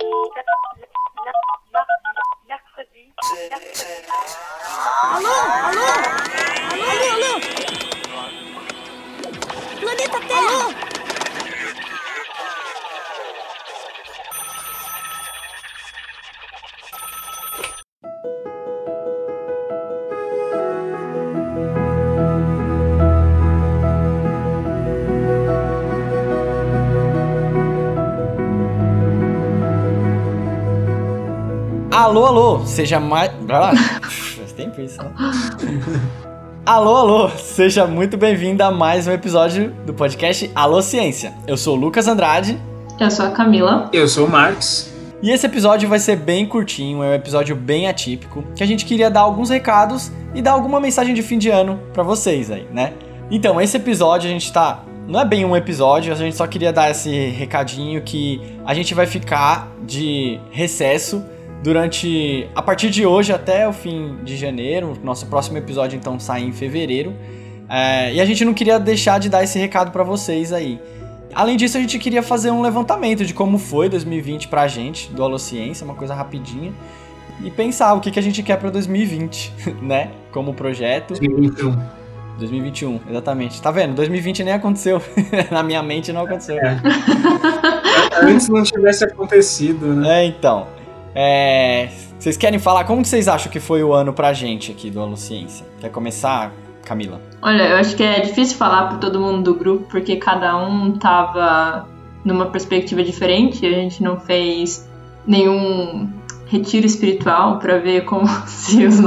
Alô? Alô? Alô? Alô? Planeta Terra! Alô? Alô, alô, seja mais... Vai lá. Faz tempo isso, né? Alô, alô, seja muito bem-vindo a mais um episódio do podcast Alô Ciência. Eu sou o Lucas Andrade. Eu sou a Camila. Eu sou o Marcos. E esse episódio vai ser bem curtinho, é um episódio bem atípico, que a gente queria dar alguns recados e dar alguma mensagem de fim de ano pra vocês aí, né? Então, esse episódio a gente tá... Não é bem um episódio, a gente só queria dar esse recadinho que a gente vai ficar de recesso a partir de hoje até o fim de janeiro. Nosso próximo episódio então sai em fevereiro, e a gente não queria deixar de dar esse recado pra vocês aí. Além disso, a gente queria fazer um levantamento de como foi 2020 pra gente, do Alô Ciência, uma coisa rapidinha, e pensar o que a gente quer pra 2020, né, como projeto. 2021, exatamente. Tá vendo? 2020 nem aconteceu. Na minha mente não aconteceu. Antes não tivesse acontecido, né? Então. Vocês querem falar como que vocês acham que foi o ano pra gente aqui do Alô Ciência? Quer começar, Camila? Olha, eu acho que é difícil falar pra todo mundo do grupo, porque cada um tava numa perspectiva diferente. A gente não fez nenhum retiro espiritual pra ver como se as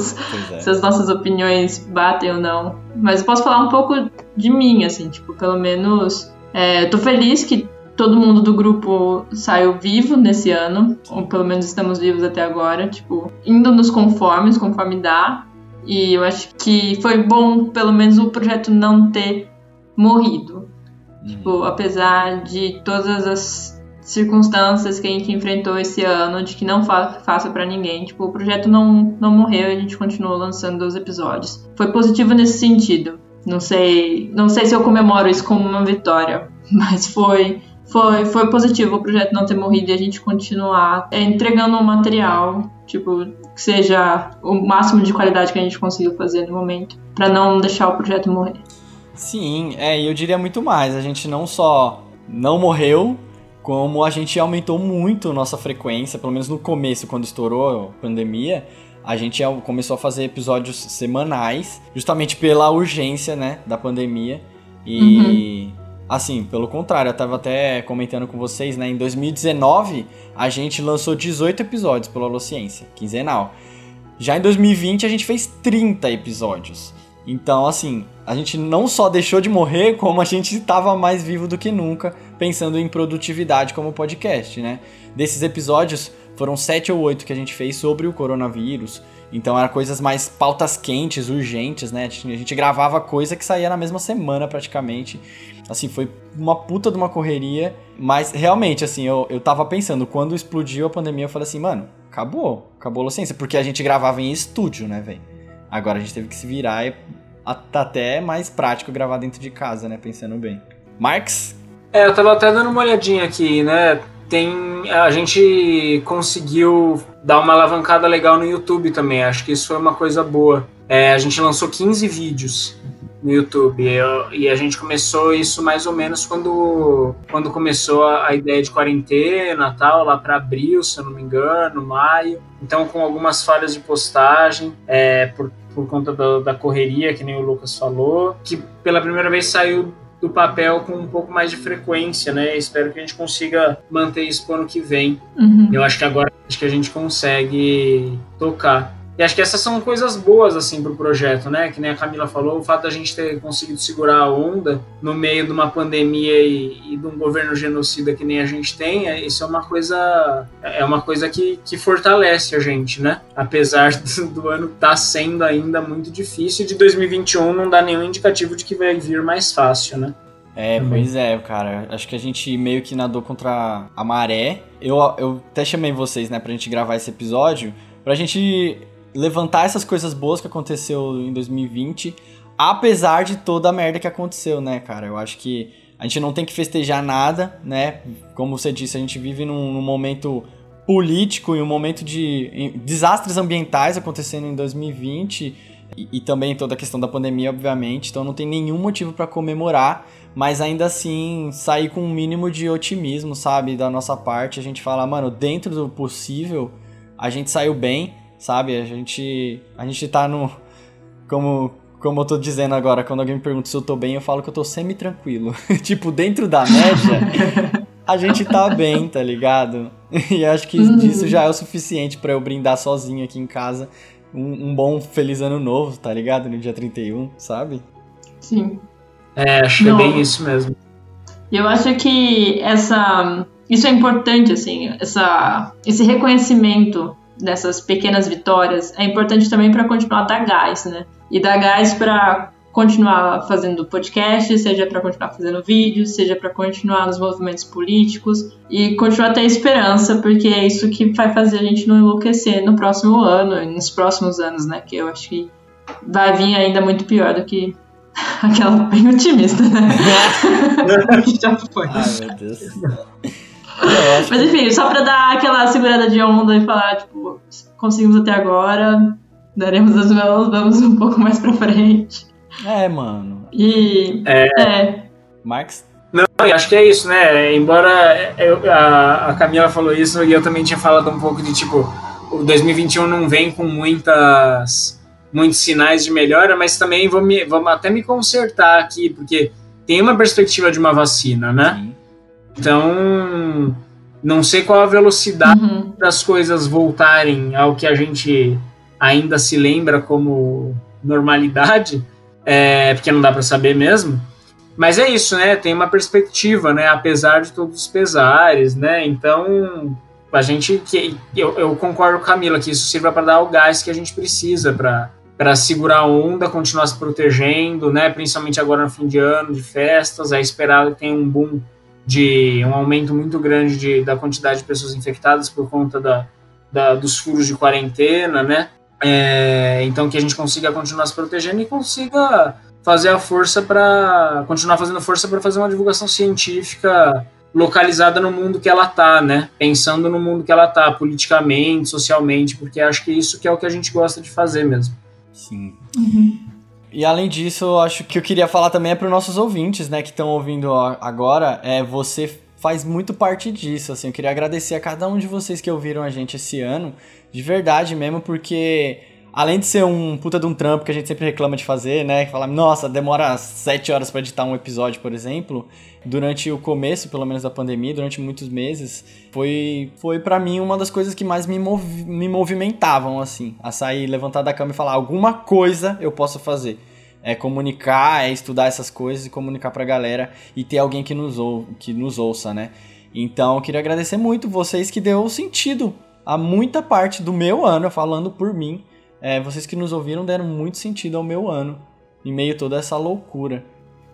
nossas opiniões batem ou não. Mas eu posso falar um pouco de mim, assim, tipo, pelo menos eu tô feliz que todo mundo do grupo saiu vivo nesse ano, ou pelo menos estamos vivos até agora, tipo, indo nos conforme dá. E eu acho que foi bom, pelo menos, o projeto não ter morrido. Tipo, apesar de todas as circunstâncias que a gente enfrentou esse ano, de que não fácil pra ninguém, tipo, o projeto não morreu e a gente continuou lançando os episódios. Foi positivo nesse sentido. Não sei se eu comemoro isso como uma vitória, mas foi positivo o projeto não ter morrido e a gente continuar entregando um material, tipo, que seja o máximo de qualidade que a gente conseguiu fazer no momento, pra não deixar o projeto morrer. Sim, e eu diria muito mais. A gente não só não morreu, como a gente aumentou muito nossa frequência, pelo menos no começo, quando estourou a pandemia, a gente começou a fazer episódios semanais, justamente pela urgência, né, da pandemia. E... Assim, pelo contrário, eu tava até comentando com vocês, né? Em 2019, a gente lançou 18 episódios pelo Alô Ciência, quinzenal. Já em 2020, a gente fez 30 episódios. Então, assim, a gente não só deixou de morrer, como a gente tava mais vivo do que nunca, pensando em produtividade como podcast, né? Desses episódios, foram 7 ou 8 que a gente fez sobre o coronavírus. Então, eram coisas mais pautas quentes, urgentes, né? A gente gravava coisa que saía na mesma semana, praticamente. Assim, foi uma puta de uma correria. Mas, realmente, assim, eu tava pensando, quando explodiu a pandemia, eu falei assim, mano, acabou a Alô Ciência. Porque a gente gravava em estúdio, né, velho? Agora a gente teve que se virar e até mais prático gravar dentro de casa, né? Pensando bem. Marcos? Eu tava até dando uma olhadinha aqui, né? A gente conseguiu dar uma alavancada legal no YouTube também, acho que isso foi uma coisa boa. A gente lançou 15 vídeos no YouTube e a gente começou isso mais ou menos quando começou a ideia de quarentena, tal, lá para abril, se eu não me engano, maio. Então, com algumas falhas de postagem, por conta da correria, que nem o Lucas falou, que pela primeira vez saiu do papel com um pouco mais de frequência, né? Espero que a gente consiga manter isso pro ano que vem. Eu acho que agora a gente consegue tocar. E acho que essas são coisas boas, assim, pro projeto, né? Que nem a Camila falou, o fato da gente ter conseguido segurar a onda no meio de uma pandemia e de um governo genocida que nem a gente tem, isso é uma coisa que fortalece a gente, né? Apesar do ano estar sendo ainda muito difícil, e de 2021 não dá nenhum indicativo de que vai vir mais fácil, né? Pois é, cara. Acho que a gente meio que nadou contra a maré. Eu até chamei vocês, né, pra gente gravar esse episódio, pra gente levantar essas coisas boas que aconteceu em 2020, apesar de toda a merda que aconteceu, né, cara? Eu acho que A gente não tem que festejar nada, né? Como você disse, a gente vive num momento político e um momento de desastres ambientais acontecendo em 2020 e também toda a questão da pandemia, obviamente. Então não tem nenhum motivo para comemorar, mas ainda assim sair com um mínimo de otimismo, sabe? Da nossa parte, a gente fala, mano, dentro do possível, a gente saiu bem, sabe? A gente tá no... Como eu tô dizendo agora, quando alguém me pergunta se eu tô bem, eu falo que eu tô semi-tranquilo. Tipo, dentro da média, a gente tá bem, tá ligado? E acho que isso já é o suficiente pra eu brindar sozinho aqui em casa um bom feliz ano novo, tá ligado? No dia 31, sabe? Sim. Acho que é bem isso mesmo. Eu acho que isso é importante, assim, esse reconhecimento dessas pequenas vitórias é importante também para continuar a dar gás, né? E dar gás para continuar fazendo podcast, seja para continuar fazendo vídeos, seja para continuar nos movimentos políticos e continuar a ter esperança, porque é isso que vai fazer a gente não enlouquecer no próximo ano e nos próximos anos, né? Que eu acho que vai vir ainda muito pior do que aquela bem otimista, né? Que já foi. Ai, meu Deus. Mas enfim, só pra dar aquela segurada de onda e falar, tipo, conseguimos até agora, daremos as mãos, vamos um pouco mais pra frente. Mano. E... Marx? Não, eu acho que é isso, né? Embora a Camila falou isso e eu também tinha falado um pouco de, tipo, o 2021 não vem com muitos sinais de melhora, mas também vamos até me consertar aqui, porque tem uma perspectiva de uma vacina, né? Sim. Então, não sei qual a velocidade das coisas voltarem ao que a gente ainda se lembra como normalidade, porque não dá para saber mesmo. Mas é isso, né? Tem uma perspectiva, né? Apesar de todos os pesares, né? Então, eu concordo com a Camila que isso sirva para dar o gás que a gente precisa para segurar a onda, continuar se protegendo, né? Principalmente agora no fim de ano, de festas. É esperado que tenha um boom de um aumento muito grande da quantidade de pessoas infectadas por conta dos furos de quarentena, né? Então que a gente consiga continuar se protegendo e consiga fazer a força para continuar fazendo força para fazer uma divulgação científica localizada no mundo que ela tá, né? Pensando no mundo que ela tá, politicamente, socialmente, porque acho que isso que é o que a gente gosta de fazer mesmo. Sim. E além disso, eu acho que eu queria falar também para os nossos ouvintes, né, que estão ouvindo agora, você faz muito parte disso, assim, eu queria agradecer a cada um de vocês que ouviram a gente esse ano, de verdade mesmo, porque além de ser um puta de um trampo que a gente sempre reclama de fazer, né, que fala, nossa, demora 7 horas para editar um episódio, por exemplo, durante o começo, pelo menos, da pandemia, durante muitos meses, foi para mim uma das coisas que mais me movimentavam, assim, a sair, levantar da cama e falar, alguma coisa eu posso fazer. É comunicar, é estudar essas coisas e comunicar pra galera e ter alguém que nos ouça, né? Então, eu queria agradecer muito vocês que deu sentido a muita parte do meu ano, falando por mim. Vocês que nos ouviram deram muito sentido ao meu ano, em meio a toda essa loucura.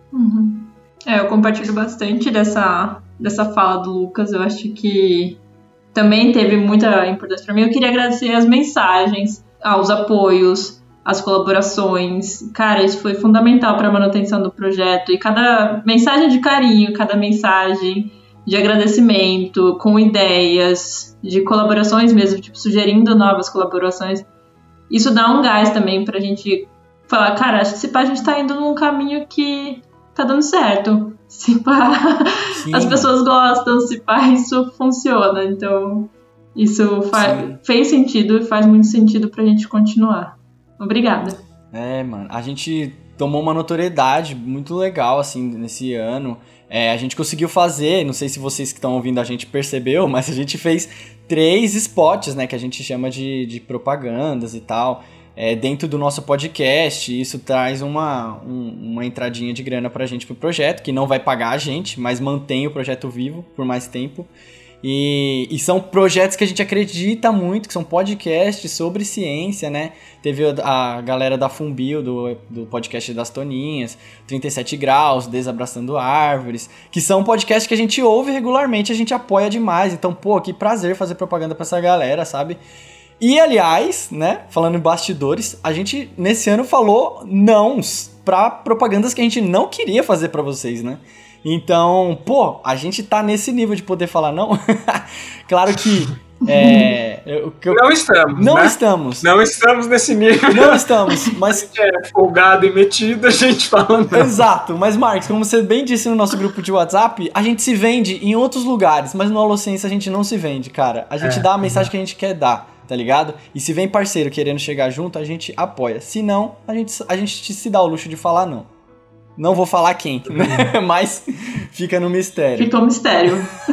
Eu compartilho bastante dessa fala do Lucas. Eu acho que também teve muita importância para mim. Eu queria agradecer as mensagens, os apoios, as colaborações. Cara, isso foi fundamental para a manutenção do projeto. E cada mensagem de carinho, cada mensagem de agradecimento, com ideias, de colaborações mesmo, tipo, sugerindo novas colaborações. Isso dá um gás também pra gente falar, cara, acho que se pá, a gente tá indo num caminho que tá dando certo. Se pá, as pessoas gostam, se pá, isso funciona. Então, isso fez sentido e faz muito sentido pra gente continuar. Obrigada. Mano, a gente tomou uma notoriedade muito legal, assim, nesse ano. A gente conseguiu fazer, não sei se vocês que estão ouvindo a gente percebeu, mas a gente fez 3 spots, né, que a gente chama de propagandas e tal, dentro do nosso podcast. Isso traz uma entradinha de grana pra gente pro projeto, que não vai pagar a gente, mas mantém o projeto vivo por mais tempo. E são projetos que a gente acredita muito, que são podcasts sobre ciência, né? Teve a galera da Fumbio, do podcast das Toninhas, 37 Graus, Desabraçando Árvores, que são podcasts que a gente ouve regularmente, a gente apoia demais. Então, que prazer fazer propaganda pra essa galera, sabe? E, aliás, né, falando em bastidores, a gente, nesse ano, falou nãos pra propagandas que a gente não queria fazer pra vocês, né? Então, pô, a gente tá nesse nível de poder falar não. Claro que Não estamos, não né? estamos. Não estamos nesse nível. Não estamos, mas... A gente é folgado e metido, a gente fala não. Exato, mas Marcos, como você bem disse no nosso grupo de WhatsApp, a gente se vende em outros lugares, mas no Holociência a gente não se vende, cara. A gente dá a mensagem que a gente quer dar, tá ligado? E se vem parceiro querendo chegar junto, a gente apoia. Se não, a gente se dá o luxo de falar não. Não vou falar quem, né? Mas fica no mistério. Fica um mistério.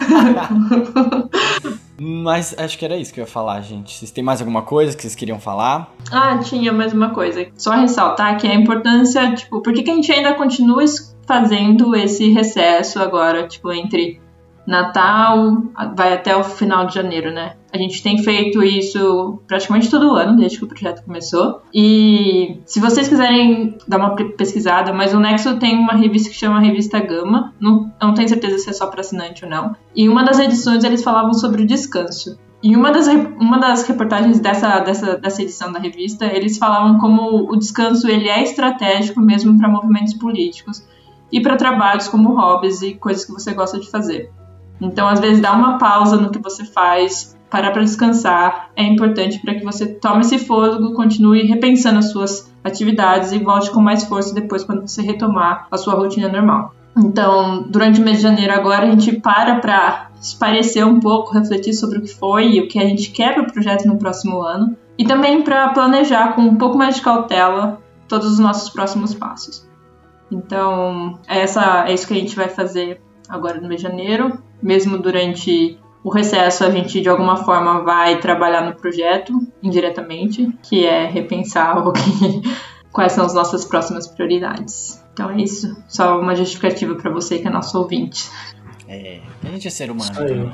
Mas acho que era isso que eu ia falar, gente. Vocês têm mais alguma coisa que vocês queriam falar? Tinha mais uma coisa. Só ressaltar que a importância, tipo, por que a gente ainda continua fazendo esse recesso agora, tipo, entre Natal, vai até o final de janeiro, né? A gente tem feito isso praticamente todo ano, desde que o projeto começou. E se vocês quiserem dar uma pesquisada, mas o Nexo tem uma revista que chama Revista Gama. Não tenho certeza se é só para assinante ou não. E uma das edições eles falavam sobre o descanso. E uma das reportagens dessa edição da revista, eles falavam como o descanso ele é estratégico mesmo para movimentos políticos e para trabalhos como hobbies e coisas que você gosta de fazer. Então, às vezes, dar uma pausa no que você faz, parar para descansar, é importante para que você tome esse fôlego, continue repensando as suas atividades e volte com mais força depois quando você retomar a sua rotina normal. Então, durante o mês de janeiro agora, a gente para esparecer um pouco, refletir sobre o que foi e o que a gente quer para o projeto no próximo ano e também para planejar com um pouco mais de cautela todos os nossos próximos passos. Então, é isso que a gente vai fazer agora no mês de janeiro. Mesmo durante o recesso, a gente de alguma forma vai trabalhar no projeto indiretamente, que é repensar quais são as nossas próximas prioridades. Então é isso, só uma justificativa para você que é nosso ouvinte. A gente é ser humano. Isso aí.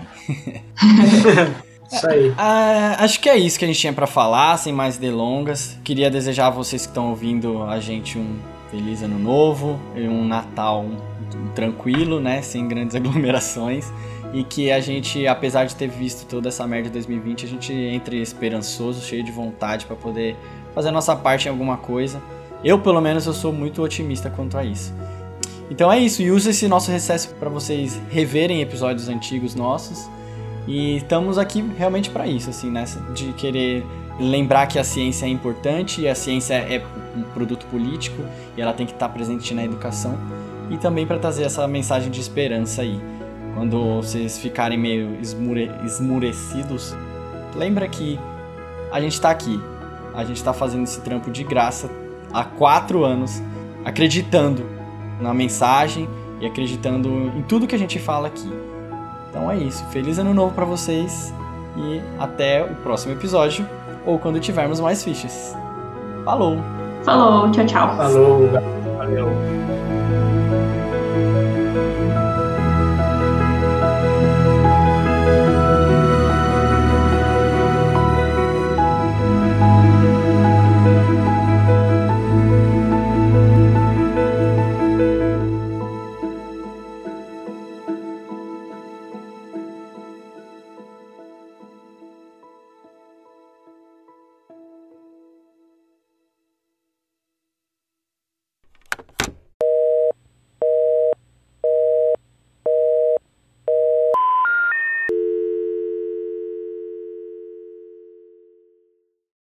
Isso aí. Acho que é isso que a gente tinha pra falar, sem mais delongas. Queria desejar a vocês que estão ouvindo a gente um feliz ano novo e um Natal tranquilo, né, sem grandes aglomerações, e que a gente, apesar de ter visto toda essa merda de 2020, a gente entre esperançoso, cheio de vontade pra poder fazer a nossa parte em alguma coisa. Eu, pelo menos, eu sou muito otimista quanto a isso. Então é isso, e usa esse nosso recesso pra vocês reverem episódios antigos nossos, e estamos aqui realmente pra isso, assim, né, de querer lembrar que a ciência é importante, e a ciência é um produto político, e ela tem que estar presente na educação, e também para trazer essa mensagem de esperança aí. Quando vocês ficarem meio esmurecidos, lembra que a gente tá aqui. A gente tá fazendo esse trampo de graça há 4 anos, acreditando na mensagem e acreditando em tudo que a gente fala aqui. Então é isso. Feliz ano novo para vocês e até o próximo episódio ou quando tivermos mais fichas. Falou! Falou, tchau, tchau. Falou, valeu.